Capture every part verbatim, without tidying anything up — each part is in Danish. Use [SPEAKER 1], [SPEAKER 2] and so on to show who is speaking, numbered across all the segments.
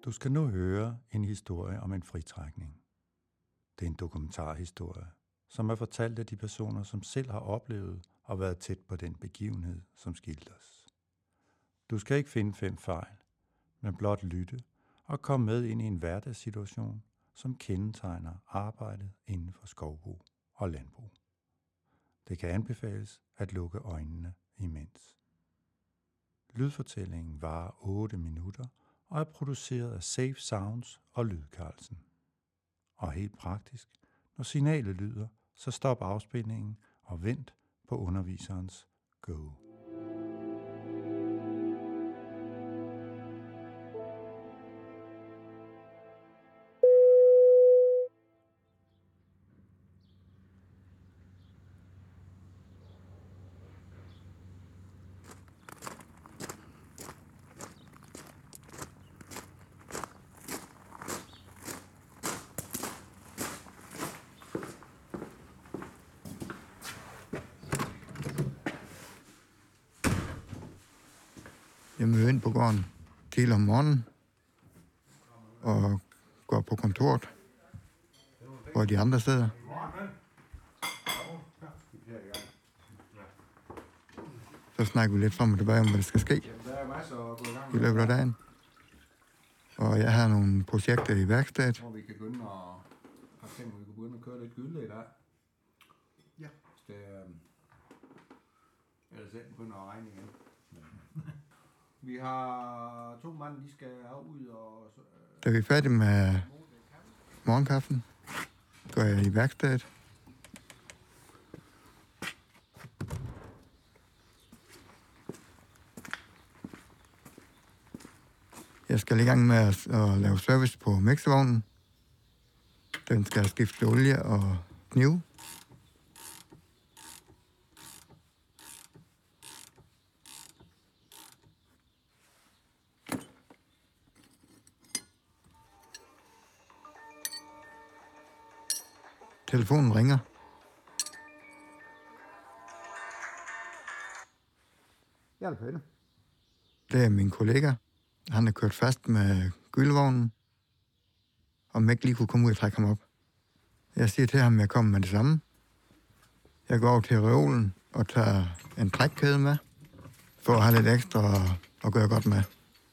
[SPEAKER 1] Du skal nu høre en historie om en fritrækning. Det er en dokumentarhistorie, som er fortalt af de personer, som selv har oplevet og været tæt på den begivenhed, som skildres. Du skal ikke finde fem fejl, men blot lytte og komme med ind i en hverdagssituation, som kendetegner arbejdet inden for skovbrug og landbrug. Det kan anbefales at lukke øjnene imens. Lydfortællingen varer otte minutter og er produceret af Safe Sounds og Lyd Carlsen. Og helt praktisk, når signalet lyder, så stop afspilningen og vent på underviserens go.
[SPEAKER 2] Jeg møder ind på gården tidlig om morgenen og går på kontoret, hvor de andre sidder. Så snakker vi lidt frem og tilbage om, hvad der skal ske i løbet af dagen. Og jeg har nogle projekter i værkstedet.
[SPEAKER 3] Hvor vi kan begynde at, for eksempel, vi kan begynde at køre lidt gylde i dag.
[SPEAKER 2] Ja.
[SPEAKER 3] Hvis det er, ellers den begynder at regne igen. Vi har to mand, de skal ud og... Øh,
[SPEAKER 2] Da vi er færdige med morgenkaffen, går jeg i værkstedet. Jeg skal i gang med at, at lave service på mixervognen. Den skal skifte olie og knive. Telefonen ringer.
[SPEAKER 3] Jeg er Peter.
[SPEAKER 2] Det er min kollega. Han er kørt fast med gyldevognen, og Mæk lige kunne komme ud og trække ham op. Jeg siger til ham, at jeg kommer med det samme. Jeg går over til reolen og tager en trækkæde med, for at have lidt ekstra at gøre godt med.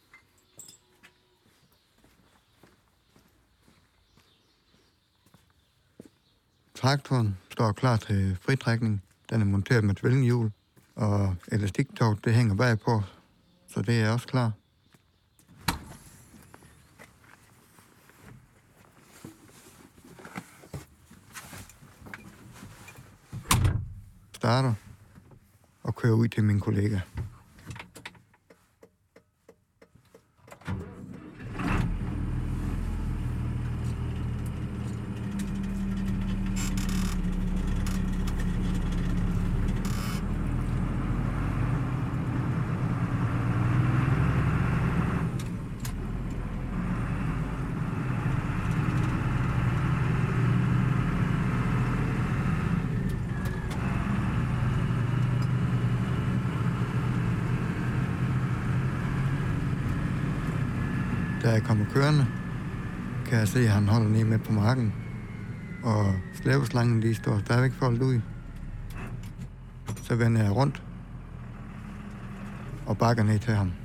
[SPEAKER 2] Traktoren står klar til fritrækning. Den er monteret med tvillinghjul, og elastiktog, det hænger bagpå, så det er også klar. Starter og kører ud til min kollega. Da jeg kommer kørende, kan jeg se, at han holder ned midt på marken, og slæbeslangen lige står stadigvæk foldet ud. Så vender jeg rundt og bakker ned til ham.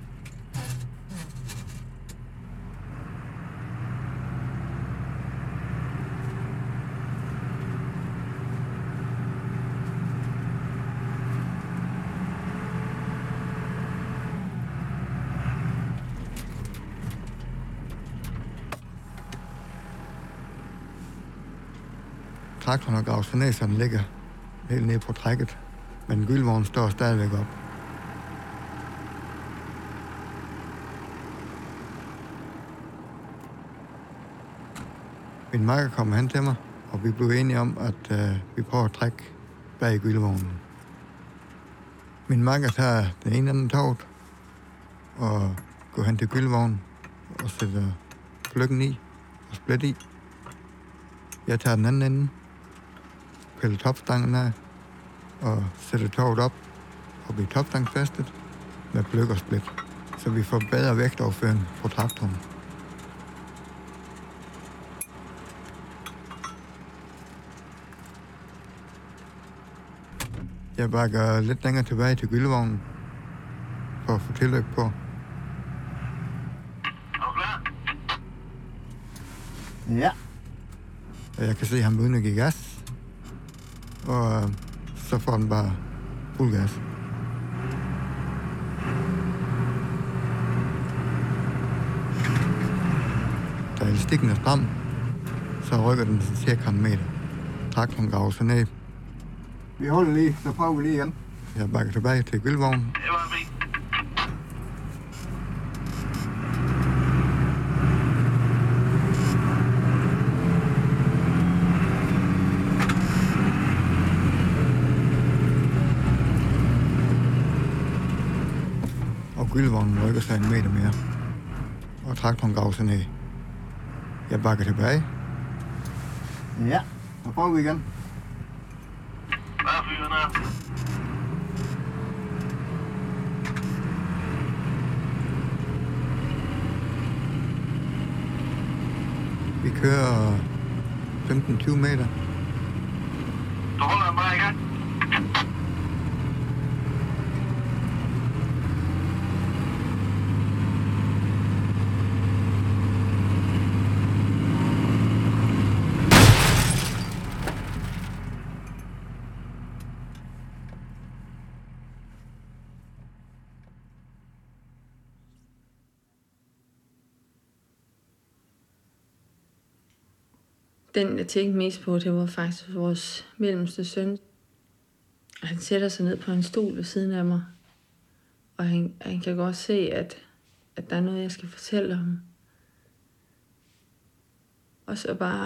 [SPEAKER 2] Traktoren har gravet sig ned, så den ligger helt nede på trækket, men gyldevognen står stadigvæk op. Min makker kommer hen til mig, og vi blev enige om, at uh, vi prøver at trække bag gyldevognen. Min makker tager den ene anden toget og går hen til gyldevognen og sætter pløkken i og split i. Jeg tager den anden ende, piller topstangen af og sætter toget op og bliver topstangfæstet med pløk og split, så vi får bedre vægtoverføring på traktoren. Jeg bakker lidt længere tilbage til gyldevognen for at få tilløb på.
[SPEAKER 4] Er du klar?
[SPEAKER 2] Ja. Og jeg kan se, at han begynder at give gas. Og øh, så får den bare fuld gas. Da elastikken er stram, så rykker den til cirka en meter. Traktoren graver sig ned. Vi holder lige, så prøver vi lige igen. Jeg bakker tilbage til gyldevognen.
[SPEAKER 4] Det var fint.
[SPEAKER 2] Og gyldevognen rykker sig en meter mere. Og traktoren graver sig ned. Jeg bakker tilbage. Ja, så prøver vi igen.
[SPEAKER 4] Bare fyren af.
[SPEAKER 2] Vi kører femten til tyve meter.
[SPEAKER 4] Du holder den bare i gang.
[SPEAKER 5] Den, jeg tænkte mest på, det var faktisk vores mellemste søn. Han sætter sig ned på en stol ved siden af mig. Og han, han kan godt se, at, at der er noget, jeg skal fortælle ham. Og så bare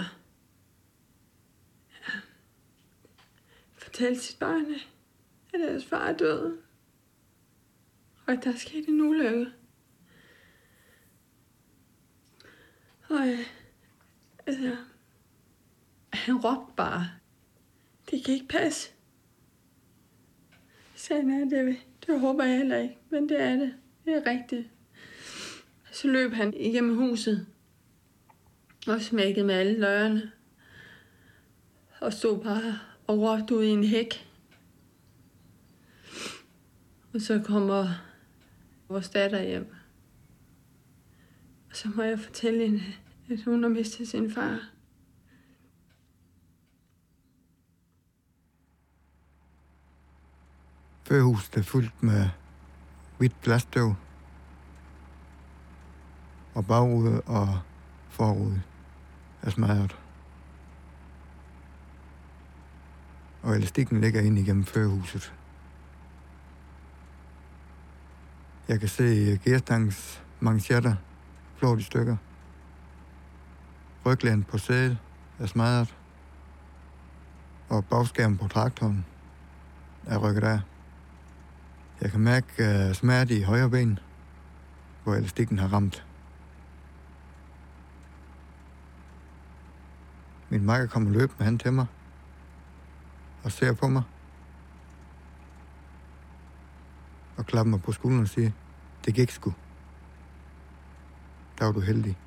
[SPEAKER 5] ja, fortælle sit barn, at deres far er død. Og at der er sket en ulykke. Og ja, altså... Han råbte bare, det kan ikke passe. Så sagde han, det, det håber jeg heller ikke, men det er det. Det er rigtigt. Så løb han igennem huset og smækkede med alle dørene. Og stod bare og råbte ud i en hæk. Og så kommer vores datter hjem. Og så må jeg fortælle hende, at hun har mistet sin far.
[SPEAKER 2] Førhuset er fyldt med hvidt glasstøv. Og bagrude og forrude er smadret. Og elastikken ligger ind igennem førhuset. Jeg kan se gearstangens manchetter flået i stykker. Ryglænden på sædet er smadret. Og bagskærmen på traktoren er rykket af. Jeg kan mærke uh, smerte i højre ben, hvor elastikken har ramt. Min makker kommer løbende hen til mig og ser på mig og klapper mig på skulderen og siger, det gik sgu. Der var du heldig.